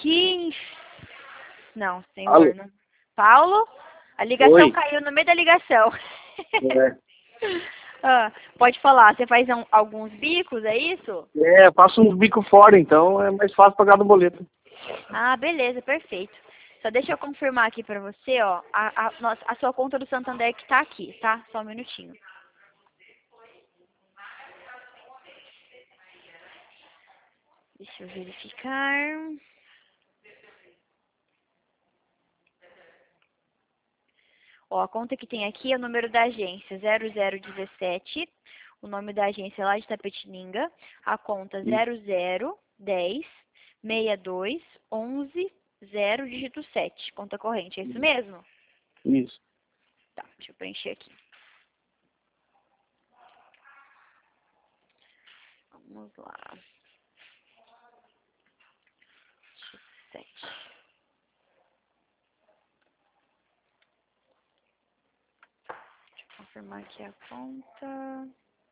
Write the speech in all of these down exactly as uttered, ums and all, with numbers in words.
Que... inf- Não, Alô? senhor. Não. Paulo, a ligação Oi. caiu no meio da ligação. É, Ah, pode falar, você faz um- alguns bicos, é isso? é, eu faço uns bico fora, então é mais fácil pagar no boleto. Ah, beleza, perfeito. Só deixa eu confirmar aqui pra você, ó, a, a, nossa, a sua conta do Santander que tá aqui, tá? Só um minutinho. Deixa eu verificar. Ó, a conta que tem aqui é o número da agência zero zero dezessete, o nome da agência é lá de Tapetininga, a conta zero zero dez sessenta e dois onze zero dígito sete, conta corrente, é isso mesmo? Isso. Tá, deixa eu preencher aqui. Vamos lá. Sete. Deixa eu confirmar aqui a conta.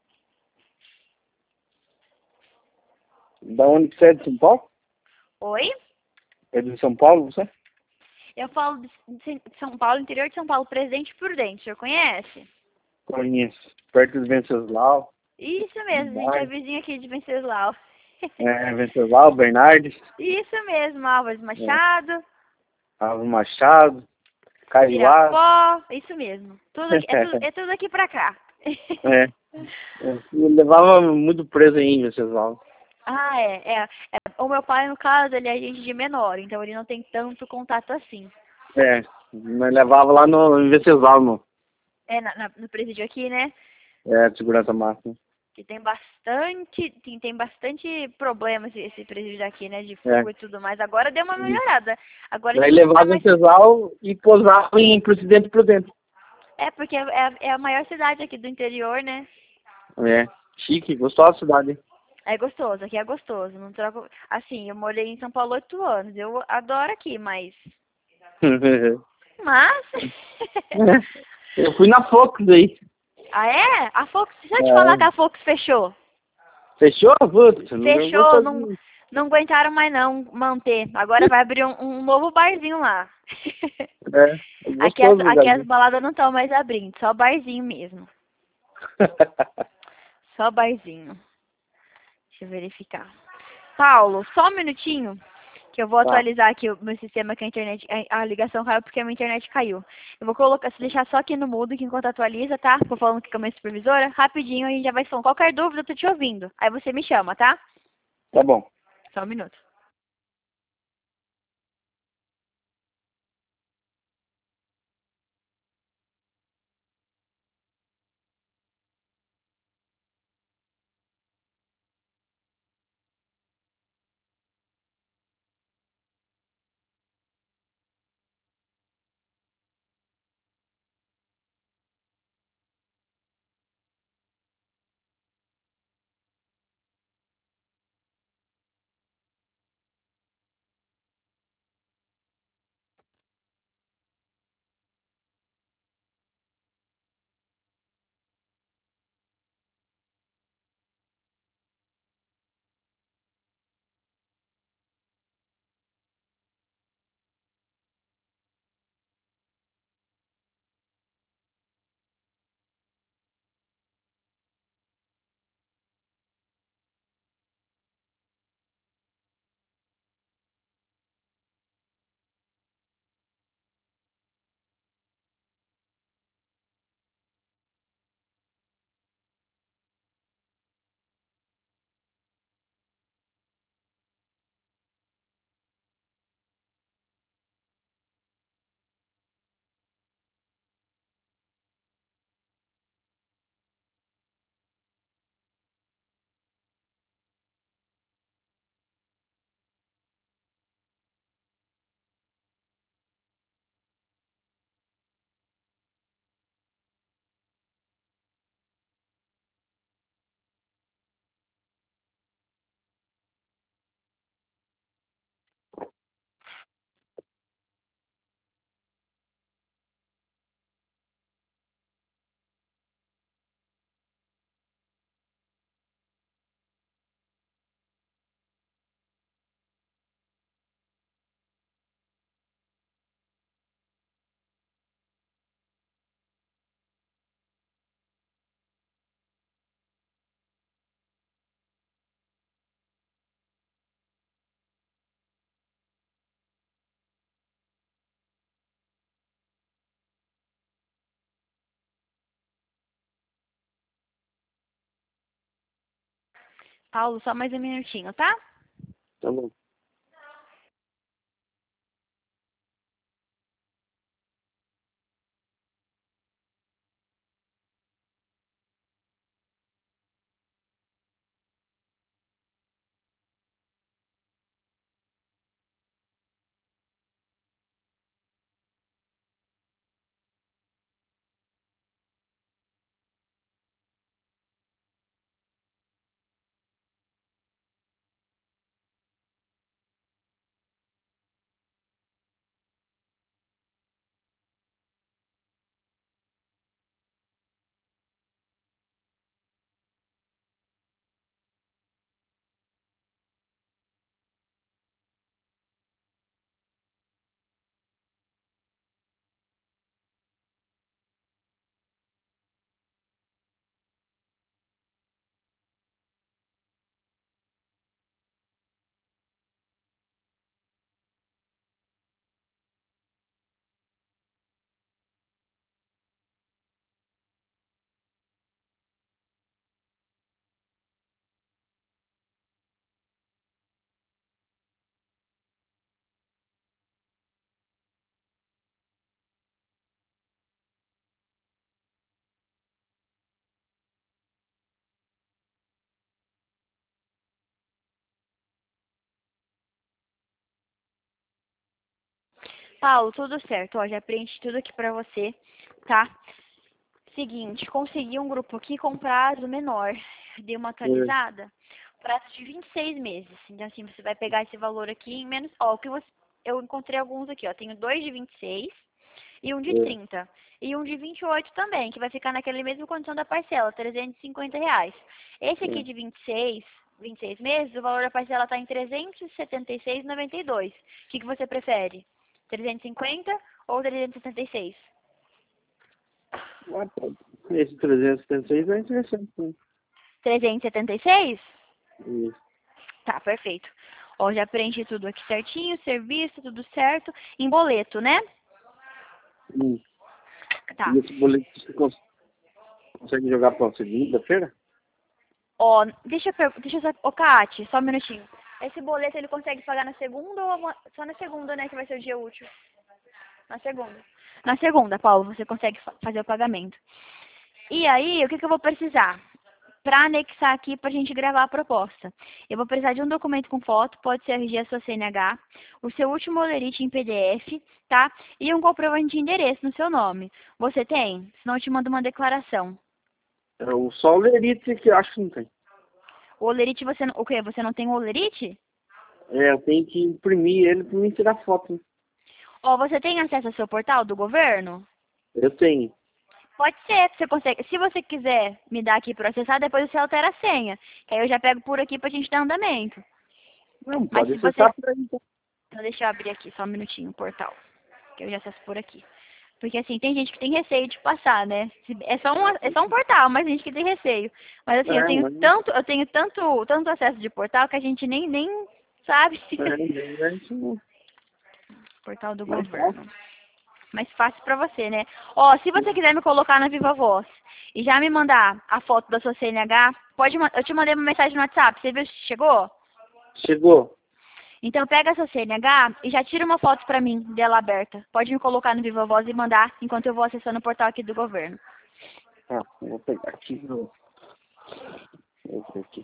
Da onde que você é de São Paulo? Oi? É de São Paulo, você? Eu falo de de São Paulo, interior de São Paulo, Presidente Prudente, o senhor conhece? Conheço. Perto de Venceslau. Isso mesmo, a gente é Bairro. vizinho aqui de Venceslau. É, Venceslau, Bernardes, Isso mesmo, Álvares é, Machado, Alves Machado, Caiuá. Pirapó, isso mesmo. Tudo aqui, é, tudo, é tudo aqui pra cá. É. Eu levava muito preso em Venceslau. Ah, é, é, é. O meu pai, no caso, ele é agente de menor, então ele não tem tanto contato assim. É, mas levava lá no em Venceslau, no, É, na, na- no presídio aqui, né? é, de segurança máxima. Que tem bastante, tem, tem bastante problema esse, esse presídio daqui, né? De É. fuga e tudo mais. Agora deu uma melhorada. Agora Daí tipo, tá levava mais. Venceslau e posava em Presidente Prudente. É, porque é, é a é a maior cidade aqui do interior, né? É, chique, gostosa da cidade. É gostoso, aqui é gostoso. Não troco. Assim, eu morei em São Paulo oito anos. Eu adoro aqui, mas. Mas. Eu fui na Fox aí. Ah, é? A Fox. Deixa eu te falar que É. a Fox fechou. Fechou? Putz, não Fechou, gostou não, de... não aguentaram mais não manter. Agora vai abrir um, um novo barzinho lá. É, é Aqui as, gostoso o aqui as lugarzinho. baladas não estão mais abrindo, só barzinho mesmo. Só barzinho. Deixa eu verificar. Paulo, só um minutinho, que eu vou Tá, atualizar aqui o meu sistema que a internet, a, a ligação caiu porque a minha internet caiu. Eu vou colocar, se deixar só aqui no mudo que enquanto atualiza, tá? Vou falando aqui com a minha supervisora, rapidinho a gente já vai falando. Qualquer dúvida, eu tô te ouvindo. Aí você me chama, tá? tá bom. Só um minuto. Paulo, só mais um minutinho, tá? Tá bom. Paulo, tudo certo. Ó, já preenchi tudo aqui pra você, tá? Seguinte, consegui um grupo aqui com prazo menor. Dei uma É, atualizada. Prazo de vinte e seis meses. Então, assim, você vai pegar esse valor aqui em menos... Ó, o que você... eu encontrei alguns aqui, ó. Tenho dois de vinte e seis e um de é, trinta. E um de vinte e oito também, que vai ficar naquela mesma condição da parcela, trezentos e cinquenta reais. Esse aqui é. de vinte e seis, vinte e seis meses, o valor da parcela está em trezentos e setenta e seis reais e noventa e dois centavos. O que, que você prefere? trezentos e cinquenta ou trezentos e setenta e seis? Ah, tá. Esse trezentos e setenta e seis é interessante, né? trezentos e setenta e seis? Isso. Tá, perfeito. Ó, já preenchi tudo aqui certinho, serviço, tudo certo. Em boleto, né? Hum. Tá. E esse boleto você cons consegue jogar para segunda-feira? Ó, deixa eu per... deixa eu só... Ô, Kati, só um minutinho. Esse boleto ele consegue pagar na segunda ou uma- só na segunda, né, que vai ser o dia útil? Na segunda. Na segunda, Paulo, você consegue fa- fazer o pagamento. E aí, o que que eu vou precisar? Para anexar aqui para a gente gravar a proposta. Eu vou precisar de um documento com foto, pode ser R G, a sua C N H, o seu último olerite em P D F, tá? E um comprovante de endereço no seu nome. Você tem? Senão eu te mando uma declaração. É o só o Lerite que eu acho que não tem. O olerite, você não... O quê? Você não tem o olerite? É, eu tenho que imprimir ele para mim tirar foto, né? Ó, você tem acesso ao seu portal do governo? Eu tenho. Pode ser, você consegue. Se você quiser me dar aqui para acessar, depois você altera a senha. Que aí eu já pego por aqui pra gente dar andamento. Não, Mas pode se você... acessar por aí, então. Então deixa eu abrir aqui só um minutinho o portal. Que eu já acesso por aqui. Porque assim, tem gente que tem receio de passar, né? Se- É só um, é só um portal, mas tem gente que tem receio. Mas assim, eu É, tenho mas... tanto, eu tenho tanto, tanto acesso de portal que a gente nem, nem sabe. É, é isso não. Portal do Mas governo. fácil. Mais fácil pra você, né? Ó, se você quiser me colocar na Viva Voz e já me mandar a foto da sua C N H, pode, ma- eu te mandei uma mensagem no WhatsApp, você viu se chegou? Chegou. Então pega a sua C N H e já tira uma foto pra mim dela aberta. Pode me colocar no Viva Voz e mandar enquanto eu vou acessando o portal aqui do governo. Tá, eu vou pegar aqui. no- Esse aqui.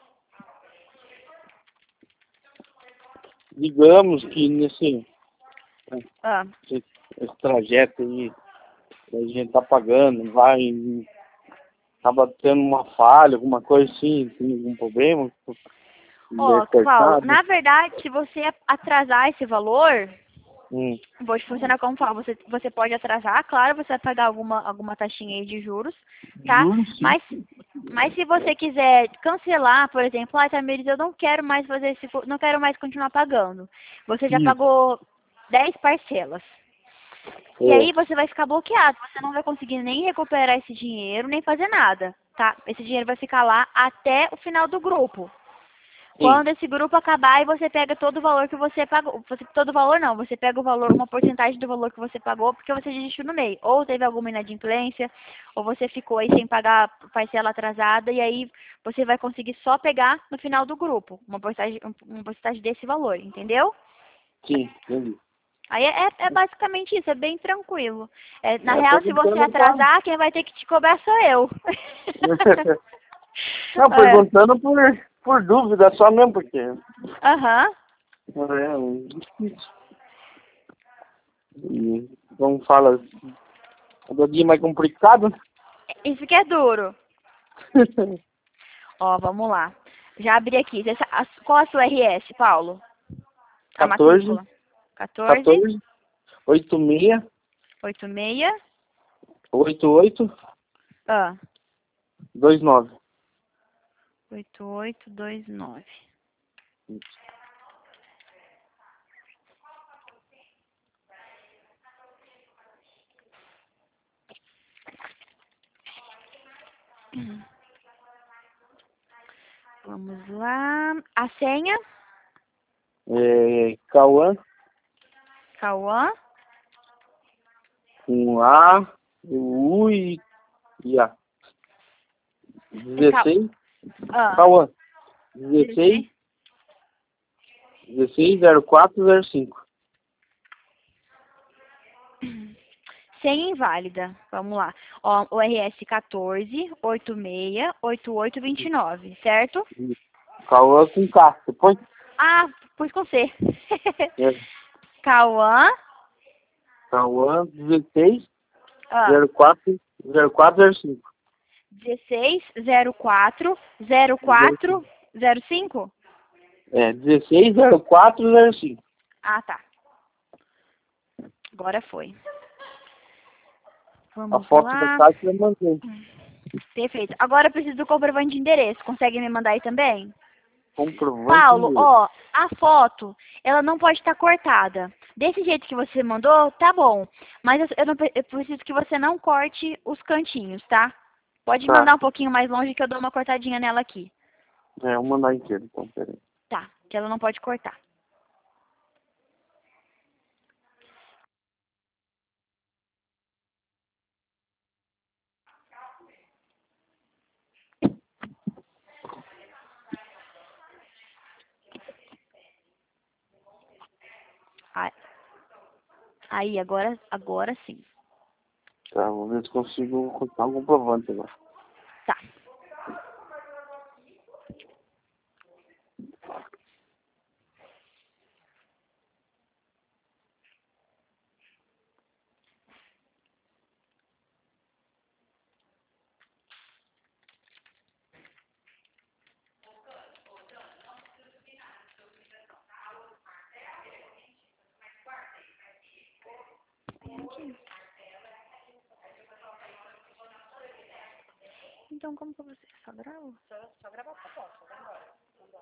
Digamos que nesse Ah, esse, esse trajeto aí que a gente tá pagando, vai, acaba tendo uma falha, alguma coisa assim, tem algum problema, é ó, Paulo, cortado. na verdade, se você atrasar esse valor, Hum. vou te funcionar como fala, você, você pode atrasar, claro, você vai pagar alguma, alguma taxinha aí de juros, tá? Juro, sim. Mas, mas se você quiser cancelar, por exemplo, ah, Tamires, eu não quero mais fazer esse, co- não quero mais continuar pagando. Você já Isso. pagou dez parcelas. E É. aí você vai ficar bloqueado, você não vai conseguir nem recuperar esse dinheiro, nem fazer nada, tá? Esse dinheiro vai ficar lá até o final do grupo. Quando esse grupo acabar, e você pega todo o valor que você pagou. Você, todo o valor não, você pega o valor, uma porcentagem do valor que você pagou, porque você desistiu no meio. Ou teve alguma inadimplência, ou você ficou aí sem pagar parcela atrasada, e aí você vai conseguir só pegar no final do grupo, uma porcentagem, uma porcentagem desse valor, entendeu? Sim, entendi. Aí é, é basicamente isso, é bem tranquilo. É, na É, real, se você perguntando pra... atrasar, quem vai ter que te cobrar sou eu. Não, É. perguntando por, por dúvida só mesmo, porque Aham. é um difícil. E, como fala, cada dia mais complicado. Isso que é duro. Ó, vamos lá. Já abri aqui. Essa- a- Qual a sua R S, Paulo? A quatorze, matrícula. quatorze, quatorze, oito seis, oitenta e seis, oito oito, ah, dois nove. oitenta e oito, vinte e nove. Vamos lá. A senha? É, Cauã, Cauã. com A, o U e, e A. É Ca... dezesseis, Ah, Cauã, dezesseis, dezesseis, zero quatro, zero cinco. senha inválida. Vamos lá. Ó, o R S quatorze, oitenta e seis, oitenta e oito, vinte e nove, certo? Cauã com K, depois? Ah, pus com C. É, Cauã. Cauã, dezesseis, Ah, zero quatro, zero quatro, zero cinco. dezesseis, zero quatro, zero quatro, zero cinco? É, dezesseis, zero quatro, zero cinco. Ah, tá. Agora foi. A Vamos foto do lá. site eu mandei. Perfeito. Agora eu preciso do comprovante de endereço. Consegue me mandar aí também? Comprovante Paulo, de... ó, a foto, ela não pode estar cortada. Desse jeito que você mandou, tá bom. Mas eu, eu não pre- eu preciso que você não corte os cantinhos, tá? Pode Tá. mandar um pouquinho mais longe que eu dou uma cortadinha nela aqui. É, eu vou mandar inteiro, então, peraí. Tá, que ela não pode cortar. Aí, aí, agora, agora sim. Tá, vou ver se consigo contar um comprovante agora. Tá. Então, como que você só grava? Só, só grava a foto, vai embora.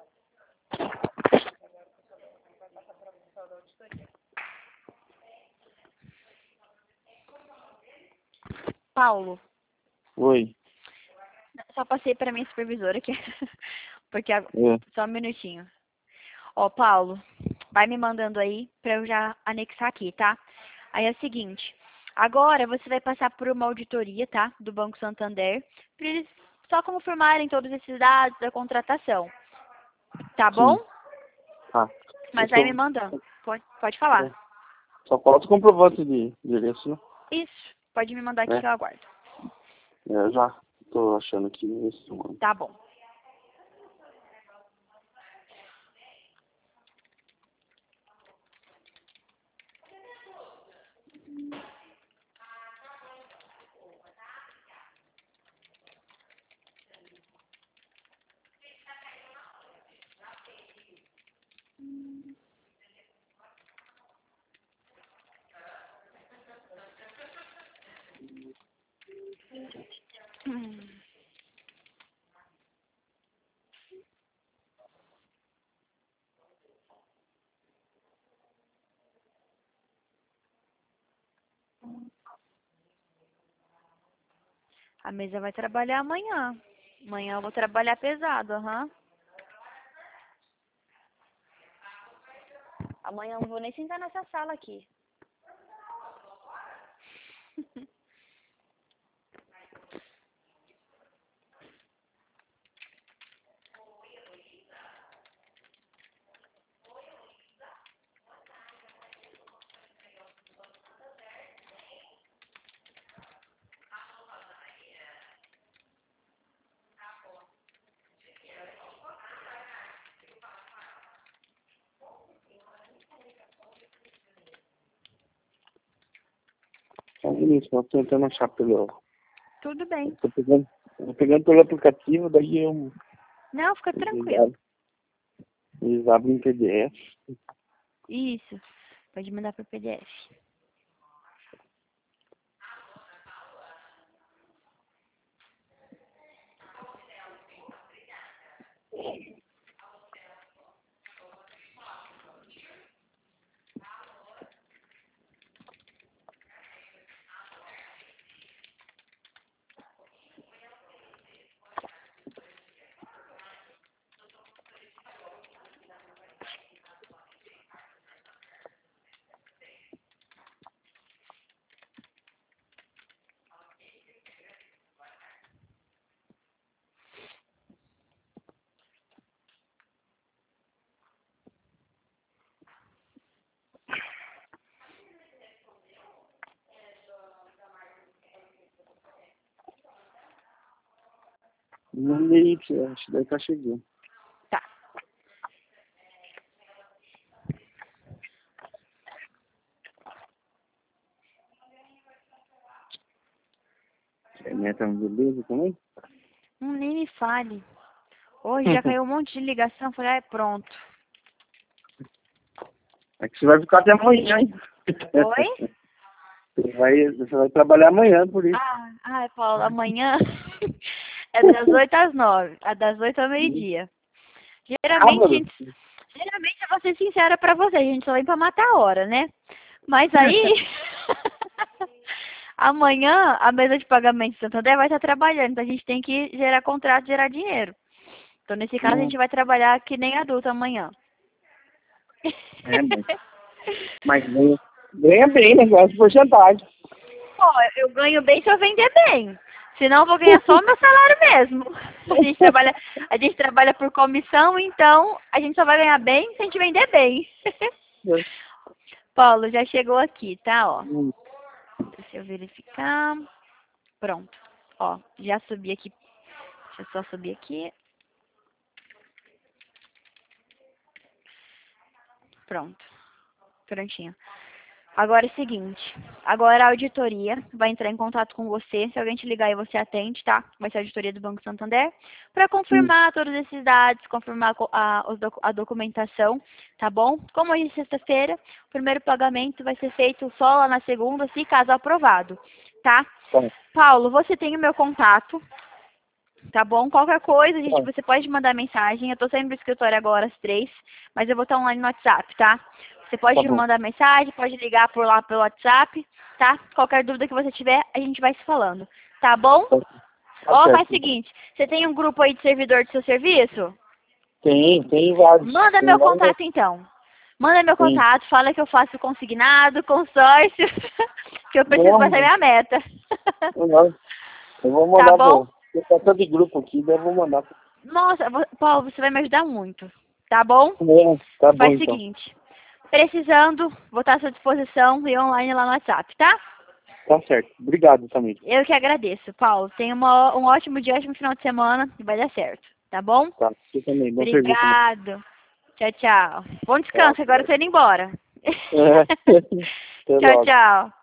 Paulo, Oi. só passei para minha supervisora aqui, porque a- É. só um minutinho. Ó, Paulo, vai me mandando aí para eu já anexar aqui, tá? Aí é o seguinte, agora você vai passar por uma auditoria, tá? Do Banco Santander, para eles só confirmarem todos esses dados da contratação, tá bom? Sim. Tá. Mas vai me Então, mandando. Pode, pode falar. é, só falta o comprovante de endereço, né? Isso, pode me mandar aqui É. que eu aguardo. É, eu já tô achando aqui nesse momento. Tá bom. Hum. A mesa vai trabalhar amanhã. Amanhã eu vou trabalhar pesado, aham. Amanhã eu não vou nem sentar nessa sala aqui. Só um minuto, eu tô tentando achar pelo... Tudo bem. Eu tô pegando, eu tô pegando pelo aplicativo, daí eu... Não, fica Eles tranquilo. abrem, eles abrem em P D F. Isso. Pode mandar pro P D F. Mandei pra você, acho que daí tá chegando. Tá. A minha tá beleza também? Hum, nem me fale. Hoje já caiu um monte de ligação. Falei, ah, é pronto. É que você vai ficar até amanhã, hein? Oi? Você vai, você vai trabalhar amanhã, por isso. Ah, ai, Paulo, amanhã é das oito às nove. É das oito ao meio-dia. Geralmente, Sábado? gente, geralmente, eu vou ser sincera pra você, a gente só vem pra matar a hora, né? Mas aí, amanhã, a mesa de pagamento de Santander vai estar trabalhando, então a gente tem que gerar contrato, gerar dinheiro. Então, nesse caso, a Hum, gente vai trabalhar que nem adulto amanhã. é, mas, mas ganha, ganha bem, negócio de porcentagem. Pô, eu ganho bem se eu vender bem. Senão eu vou ganhar só o meu salário mesmo. A gente trabalha, a gente trabalha por comissão, então a gente só vai ganhar bem se a gente vender bem. Paulo, já chegou aqui, tá? Ó. Hum, Deixa eu verificar. Pronto. Ó, já subi aqui. Deixa eu só subir aqui. Pronto. Prontinho. Agora é o seguinte, agora a auditoria vai entrar em contato com você, se alguém te ligar e você atende, tá? Vai ser a auditoria do Banco Santander, para hum, confirmar todos esses dados, confirmar co- a, os docu- a documentação, tá bom? Como hoje é sexta-feira, o primeiro pagamento vai ser feito só lá na segunda, se caso aprovado, tá? tá, Paulo, você tem o meu contato, tá bom? Qualquer coisa, gente, tá, você pode mandar mensagem. Eu tô saindo do escritório agora às três, mas eu vou estar online no WhatsApp, tá? Você tá pode bom. mandar mensagem, pode ligar por lá pelo WhatsApp, tá? Qualquer dúvida que você tiver, a gente vai se falando, tá bom? Tá, tá Ó, faz o certo. seguinte, você tem um grupo aí de servidor do seu serviço? Tem, tem vários. Manda Tem meu vários. contato então. Manda meu Tem. contato, fala que eu faço consignado, consórcio, que eu preciso Não, passar minha meta. não. Eu vou Tá mandar bom? pro... Eu tô todo de grupo aqui, daí eu vou mandar pro... Nossa, vo- Paulo, você vai me ajudar muito, tá bom? É, tá bom, Faz o então. seguinte, precisando, vou estar à sua disposição e online lá no WhatsApp, tá? Tá certo. Obrigado também. Eu que agradeço, Paulo. Tenha uma, um ótimo dia, ótimo final de semana e vai dar certo, tá bom? Tá, você também. Bom serviço também. Obrigado. Tchau, tchau. Bom Tá, descanso, agora eu tô indo embora. é. Até Tchau, logo. tchau.